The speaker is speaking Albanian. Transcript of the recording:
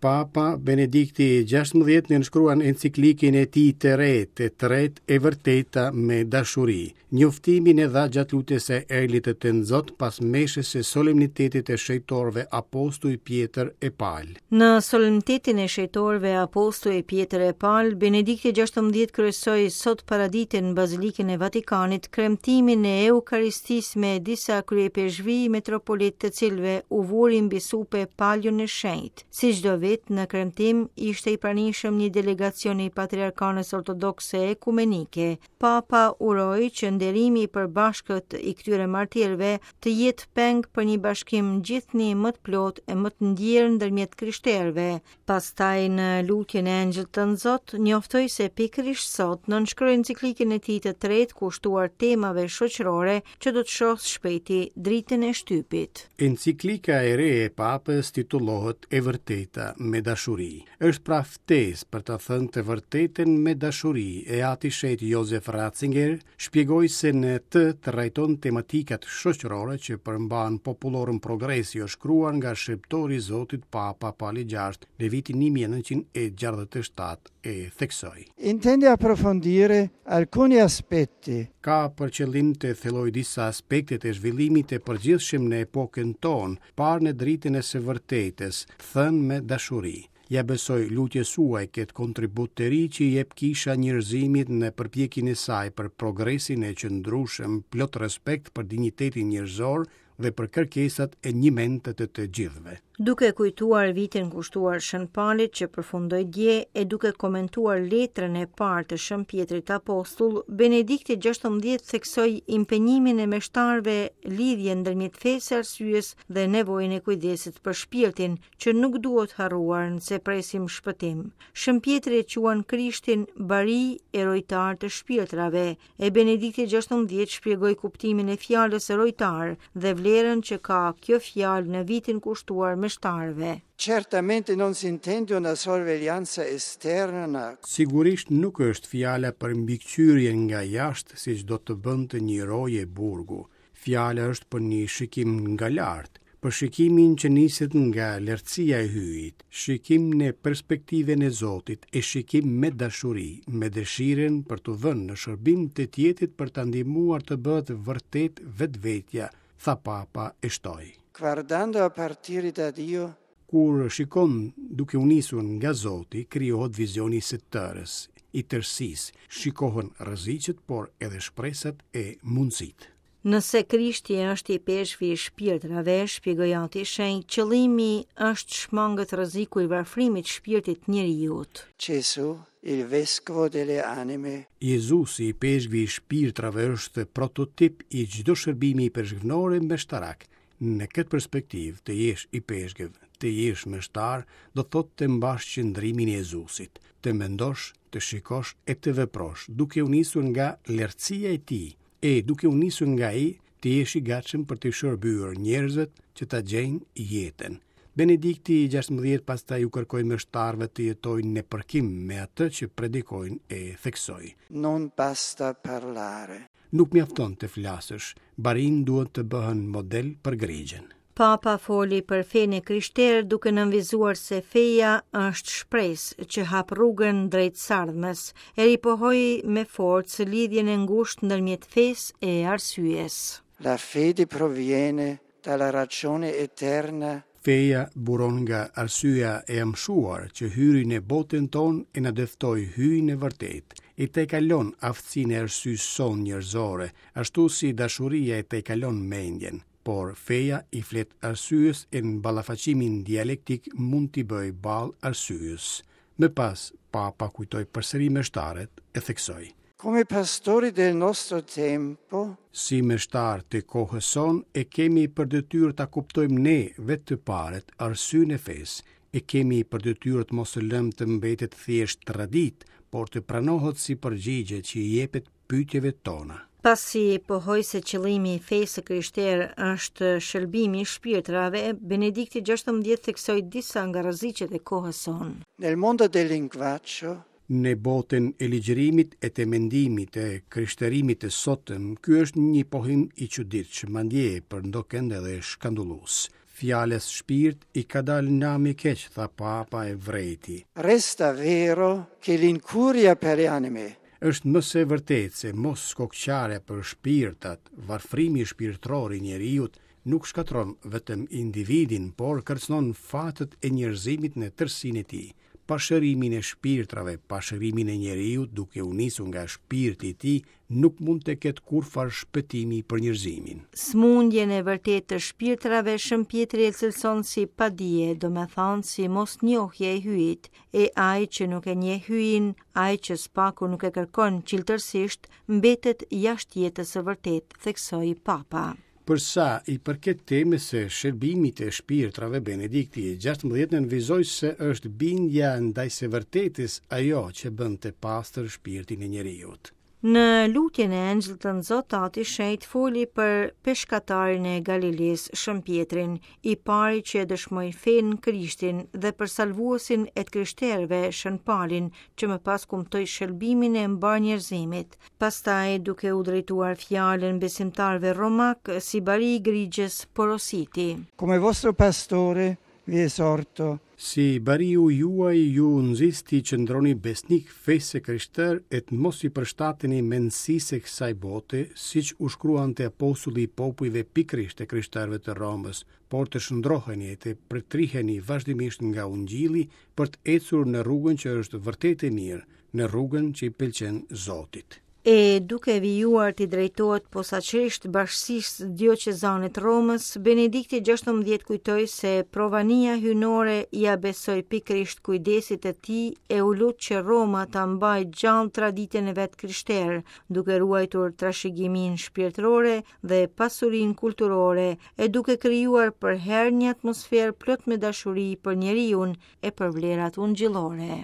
Papa Benedikti XVI nënshkruan enciklikën e tij të tretë e vërteta me dashuri. Njoftimin e dha gjatë lutjes së Erlit të Nzot pas meshës së solemnitetit e shejtorëve Apostuj Pjetër e Pal. Në solemnitetin e shejtorëve Apostuj Pjetër e Pal, Benedikti XVI kryesoi sot paraditën në Bazilikën e Vatikanit kremtimin e Eukaristisë me disa kryepeshvi metropolit të cilëve u vurin mbi supe paljon e shenjtë. Si çdo vit në kremtim ishte i pranishëm një delegacion i Patriarkanës Ortodokse Ekumenike. Papa uroi që nderimi i përbashkët i këtyre martirëve të jetë peng për një bashkim gjithnjë më të plot e më të ndjerë ndërmjet krishterëve. Pastaj në lutjen e Angjëllit të Nzot njoftoi se pikërisht sot nënshkroi enciklikën e tij të tretë kushtuar temave shoqërore që do të shohë shpejti dritën e shtypit. Enciklika e re e Papës titullohet E vërteta me dashuri. Është pra ftesë për të thënë të vërtetën me dashuri e ati shet Josef Ratzinger shpjegoi se në të trajton tematikat shoqërore që përmban popullorën progresi o shkruar nga shqiptori i Zotit Papa Pali VI në vitin 1967 e theksoi. Intende approfondire alcuni aspetti. Ka për qëllim të thelloj disa aspekte të zhvillimit të përgjithshëm në epokën tonë, parë në dritën e së vërtetës, thënë me dashuri. Ja besoj lutjes suaj këtë kontribut të ri që jep kisha njerëzimit në përpjekjen e saj për progresin e qëndrueshëm, plot respekt për dinjitetin njerëzor dhe për kërkesat e njimentët të gjithëve. Duke kujtuar vitin kushtuar Shën Palit që përfundoi dje e duke komentuar letrën e parë të Shën Pjetrit Apostull, Benedikti XVI theksoi impenjimin e meshtarëve lidhje ndërmjet fesë arsyes dhe nevojën e kujdesit për shpirtin që nuk duhet harruar nëse presim shpëtim. Shën Pjetri e quan Krishtin bari erojtar të shpirtrave e Benedikti XVI shpjegoi kuptimin e fjalës erojtar dhe vlerën që ka kjo fjalë në vitin kushtuar meshtarëve. Certamente non si intende una sorveglianza esterna. Sigurisht nuk është fjala për mbikëqyrje nga jashtë siç do të bënte një roje burgu. Fjala është për një shikim nga lart, për shikimin që niset nga lartësia e hyjit, shikim në perspektivën e Zotit e shikim me dashuri, me dëshirën për të vënë në shërbim të tjetrit për ta ndihmuar të bëhet vërtet vetvetja, tha Papa e shtoi. Guardando a partire da Dio, kur shikon duke u nisur nga Zoti, krijohet vizioni i së tërës, i tërësisë, shikohen rreziqet, por edhe shpresat e mundësitë. Nëse Krishti është i peshqvi i shpirtrave, shpjegoi ati shenjtë, qëllimi është shmangët rreziku i varfrimit shpirtit njerëzit. Gesù, il vescovo delle anime. Jezusi i peshqvi i shpirtrave është prototip i çdo shërbimi i peshqvnor mbeshtarak. Në këtë perspektivë, të jesh i peshqëv, të jesh meshtar, do thotë të mbash qëndrimin e Jezusit, të mendosh, të shikosh e të veprosh, duke u nisur nga lartësia e tij, e duke u nisur nga ai, të jesh i gatshëm për të shërbyer njerëzit që ta gjejnë jetën. Benedikti XVI pastaj u kërkoi meshtarëve të jetojnë në përkim me atë që predikojnë e theksoi. Non basta parlare. Nuk mjafton të flasësh, barin duhet të bëhen model për gregjen. Papa foli për fenë krishterë duke nënvizuar se feja është shpresë që hap rrugën drejt sardhmes, e ripohoi me forcë lidhjen e ngushtë ndërmjet fesë e arsyes. La fede proviene dalla ragione eterna. Feja buron nga arsyeja e amshuar që hyri në botën tonë e na dëftoi hyjin e vërtet. I te kalon aftësinë e arsyes son njerëzore, ashtu si dashuria i te kalon mendjen. Por feja i flet arsyes e në ballafaqimin dialektik mund t'i bëj ball arsyes. Më pas, Papa kujtoi përsëri meshtarët e theksoi. Come pastori del nostro tempo, si meshtar të kohës son, e kemi për detyrë ta kuptojmë ne vetë të paret arsyen e fesë, e kemi për detyrë të mos lëmë të mbetet thjesht tradit, por të pranohet si përgjigje që i jepet pyetjeve tona. Pasi pohoi se qëllimi i fesë krishterë është shërbimi i shpirtrave, Benedikti XVI theksoi disa nga rreziqet e kohës son. Nel mondo del linguaggio, në botën e ligjërimit e të mendimit e krishterimit të sotëm, ky është një pohim i çuditshëm, madje për ndokënd edhe skandalus. Fjales shpirt i ka dal nga mi keq, tha Papa e vrejti. Resta vero che l'incuria per le anime Është mëse vërtet se mos skokqare për shpirtat, varfrimi shpirtëror i njeriut nuk shkatron vetëm individin, por kërcënon fatët e njerëzimit në tërsinë e tij. Pashërimin e shpirtrave, pashërimin e njeriut duke u nisur nga shpirti i tij, nuk mund të ketë kurrfar shpëtimi për njerëzimin. Smundjen e vërtet të shpirtrave Shëmpjetri e cilëson si padije, do me thonë si mos njohje e hyjit, e ai që nuk e njeh hyjin, ai që spaku nuk e kërkon qiltërsisht, mbetet jashtë jetës së vërtet, theksoi Papa. Për sa i përket temës së shërbimit të shpirtrave, Benedikti XVI nënvizoi se është bindja ndaj së vërtetës ajo që bën të pastër shpirtin e njeriut. Në lutjen e Angjëlltë Zot Ati Shenjtë foli për peshkatarin e Galiles, Shëmpjetrin, i pari që dëshmoi fenë Krishtin, dhe për salvuesin e të krishterëve, Shën Palin, që më pas kumtoi shëlbimin e mbar njerëzimit. Pastaj, duke u drejtuar fjalën besimtarëve romak, si bari i grigjes porositi. Come vostro pastore vi esorto. Si bariu juaj ju nxisti që ndroni besnik fesë krishter e të mos i përshtateni mendësisë kësaj bote, siç u shkruan te apostulli i popujve pikërisht e krishterëve të Romës, por të shndroheni e të përtriheni vazhdimisht nga Ungjilli për të ecur në rrugën që është vërtet e mirë, në rrugën që i pëlqen Zotit. E duke vijuar t'i drejtohet posaçërisht bashkisë dioqezanit Romës, Benedikti XVI kujtoi se provania hynore ia besoi pikërisht kujdesit të tij e u lut që Roma ta mbajë gjallë traditën e vet krishterë, duke ruajtur trashëgiminë shpirtërore dhe pasurinë kulturore, e duke krijuar për herë një atmosferë plot me dashuri për njeriun e për vlerat ungjillore.